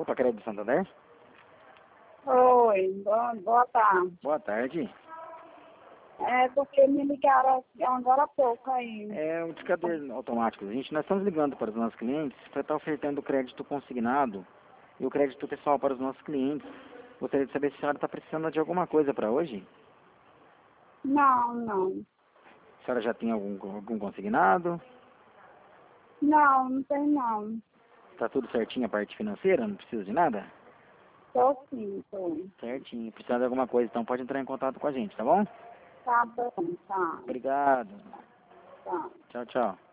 para Crédito Santander? Oi, boa tarde. Boa tarde. É porque me ligaram agora há pouco aí. É um discador automático. Nós estamos ligando para os nossos clientes para estar ofertando crédito consignado e o crédito pessoal para os nossos clientes. Gostaria de saber se a senhora está precisando de alguma coisa para hoje. Não. A senhora já tem algum consignado? Não tem não. Está tudo certinho a parte financeira? Não precisa de nada? Tô sim, tô. Certinho. Precisando de alguma coisa, então pode entrar em contato com a gente, tá bom? Tá bom, tá. Obrigado. Tá. Tchau, tchau.